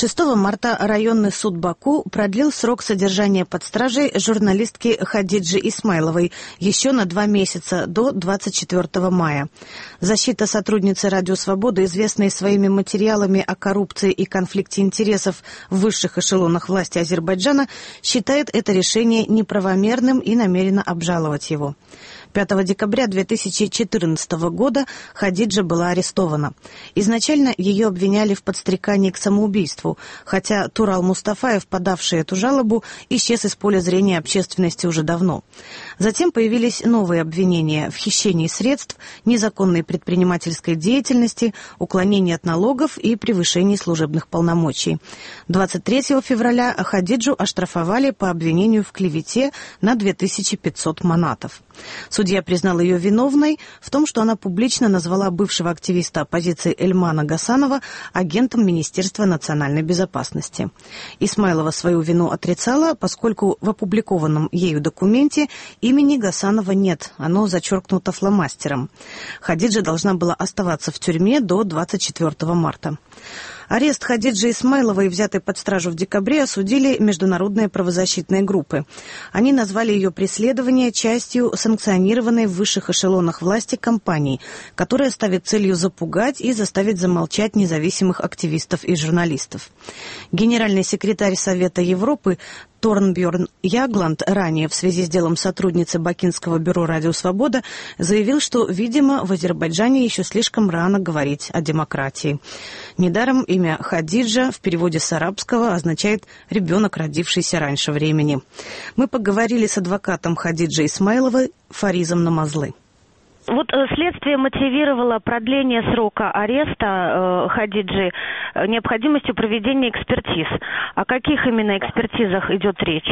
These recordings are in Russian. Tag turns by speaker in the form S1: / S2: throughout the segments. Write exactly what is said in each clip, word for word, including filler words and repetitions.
S1: шестого марта районный суд Баку продлил срок содержания под стражей журналистки Хадиджи Исмайловой еще на два месяца, до двадцать четвёртого мая. Защита сотрудницы «Радио Свобода», известной своими материалами о коррупции и конфликте интересов в высших эшелонах власти Азербайджана, считает это решение неправомерным и намерена обжаловать его. пятого декабря две тысячи четырнадцатого года Хадиджа была арестована. Изначально ее обвиняли в подстрекании к самоубийству, хотя Турал Мустафаев, подавший эту жалобу, исчез из поля зрения общественности уже давно. Затем появились новые обвинения в хищении средств, незаконной предпринимательской деятельности, уклонении от налогов и превышении служебных полномочий. двадцать третьего февраля Хадиджу оштрафовали по обвинению в клевете на две тысячи пятьсот манатов. Судья признал ее виновной в том, что она публично назвала бывшего активиста оппозиции Эльмана Гасанова агентом Министерства национальной безопасности. Исмайлова свою вину отрицала, поскольку в опубликованном ею документе имени Гасанова нет, оно зачеркнуто фломастером. Хадиджа должна была оставаться в тюрьме до двадцать четвёртого марта. Арест Хадиджи Исмайловой, взятой под стражу в декабре, осудили международные правозащитные группы. Они назвали ее преследование частью санкционированной в высших эшелонах власти кампании, которая ставит целью запугать и заставить замолчать независимых активистов и журналистов. Генеральный секретарь Совета Европы Торнбьорн Ягланд ранее в связи с делом сотрудницы Бакинского бюро «Радио Свобода» заявил, что, видимо, в Азербайджане еще слишком рано говорить о демократии. Недаром имя Хадиджа в переводе с арабского означает «ребенок, родившийся раньше времени». Мы поговорили с адвокатом Хадиджи Исмайловой Фаризом Намазлы.
S2: Вот следствие мотивировало продление срока ареста э, Хадиджи э, необходимостью проведения экспертиз. О каких именно экспертизах идет речь?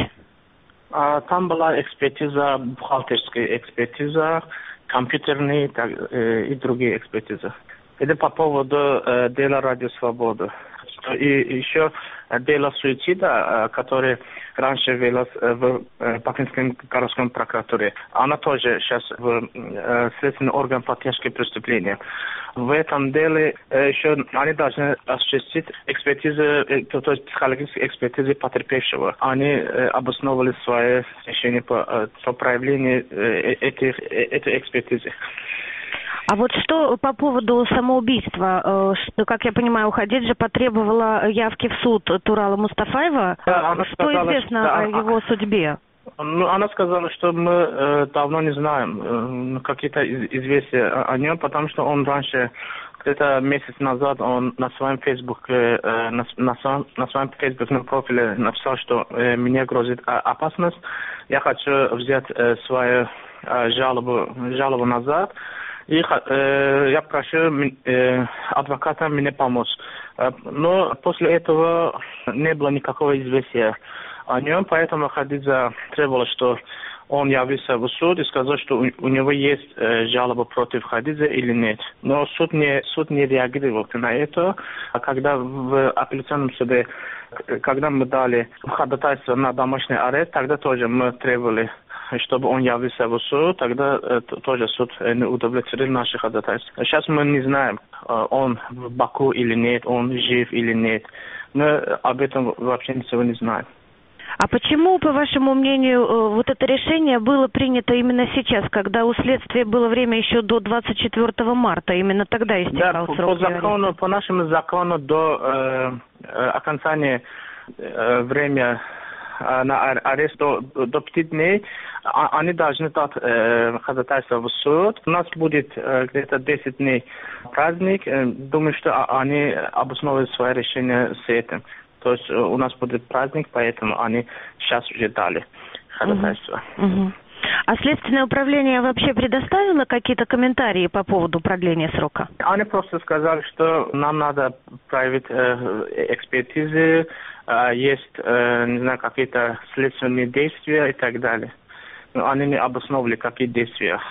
S3: А, там была экспертиза, бухгалтерская экспертиза, компьютерные так, э, и другие экспертизы. Это по поводу э, дела «Радио Свобода». И еще дело суицида, которое раньше велось в Бакинской городской прокуратуре. Она тоже сейчас в следственный орган по тяжким преступлениям. В этом деле еще они должны осуществить экспертизу, то есть психологическую экспертизу потерпевшего. Они обосновывали свои решения по, по проявлению этих, этой экспертизы.
S2: А вот что по поводу самоубийства, что, как я понимаю, Хадиджа потребовала явки в суд Турала Мустафаева.
S3: Да,
S2: что
S3: сказала,
S2: известно
S3: что,
S2: о его судьбе?
S3: Ну, она сказала, что мы э, давно не знаем э, какие-то известия о, о нем, потому что он раньше, где-то месяц назад, он на своем фейсбуке, э, на, на, своем, на своем фейсбуковом профиле написал, что э, мне грозит опасность. Я хочу взять э, свою э, жалобу, жалобу назад. И э, я прошу э, адвоката мне помочь. Э, но после этого не было никакого известия о нем, поэтому Хадиджа требовала, что он явился в суд и сказал, что у, у него есть э, жалоба против Хадиджи или нет. Но суд не, суд не реагировал на это. А когда в апелляционном суде, когда мы дали ходатайство на домашний арест, тогда тоже мы требовали, чтобы он явился в суд, тогда э, тоже суд не удовлетворил наши ходатайства. Сейчас мы не знаем, э, он в Баку или нет, он жив или нет. Мы об этом вообще ничего не знаем.
S2: А почему, по вашему мнению, вот это решение было принято именно сейчас, когда у следствия было время еще до двадцать четвёртого марта, именно тогда истекал
S3: да,
S2: срок?
S3: По закону, по нашему закону до э, э, окончания э, времени на арест до, до пяти дней, они должны дать э, ходатайство в суд. У нас будет э, где-то десять дней праздник. Э, думаю, что они обосновывают свое решение с этим. То есть у нас будет праздник, поэтому они сейчас уже дали ходатайство.
S2: Uh-huh. Uh-huh. А Следственное управление вообще предоставило какие-то комментарии по поводу продления срока?
S3: Они просто сказали, что нам надо проявить э, экспертизы, э, есть, э, не знаю, какие-то следственные действия и так далее. Но они не обосновали, какие действия.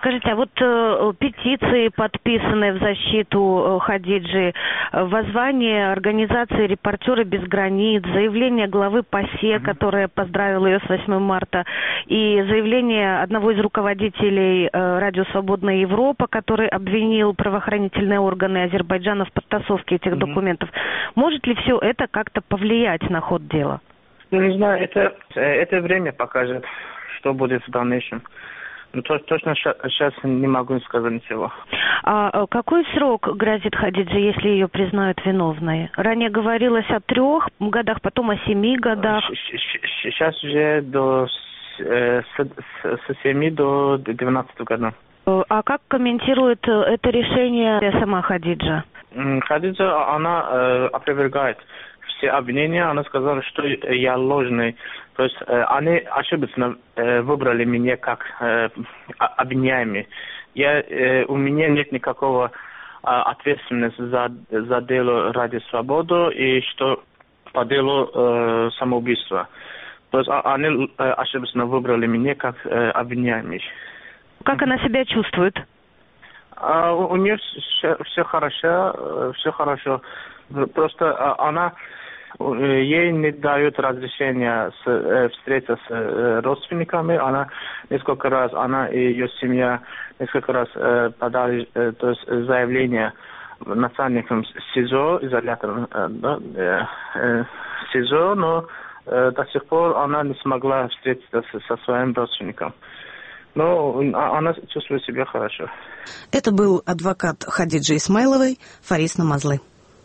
S2: Скажите, а вот э, петиции, подписанные в защиту э, Хадиджи, э, воззвание организации «Репортеры без границ», заявление главы ПАСЕ, mm-hmm. которая поздравила ее с восьмым марта, и заявление одного из руководителей э, «Радио Свободная Европа», который обвинил правоохранительные органы Азербайджана в подтасовке этих mm-hmm. документов. Может ли все это как-то повлиять на ход дела?
S3: Ну, не знаю, это, это время покажет, что будет в дальнейшем. Ну, то, точно сейчас не могу сказать ничего.
S2: А какой срок грозит Хадидже, если ее признают виновной? Ранее говорилось о трех годах, потом о семи годах.
S3: Сейчас уже до с, с семи до двенадцати годов.
S2: А как комментирует это решение сама Хадиджа?
S3: Хадиджа, она э, опровергает все обвинения. Она сказала, что я ложный. То есть э, они ошибочно э, выбрали меня как э, обвиняемый. Я, э, у меня нет никакого э, ответственности за, за дело ради свободы и что по делу э, самоубийства. То есть они э, ошибочно выбрали меня как э, обвиняемый.
S2: Как она себя чувствует?
S3: А, у, у нее все, все хорошо, все хорошо. Просто она, ей не дают разрешения с, э, встретиться с э, родственниками. Она несколько раз, она и ее семья несколько раз э, подали э, то есть заявление начальникам СИЗО, изолятором э, да, э, э, СИЗО, но э, до сих пор она не смогла встретиться с, со своим родственником. Но она чувствует себя хорошо.
S1: Это был адвокат Хадиджи Исмайловой Фарис Намазлы.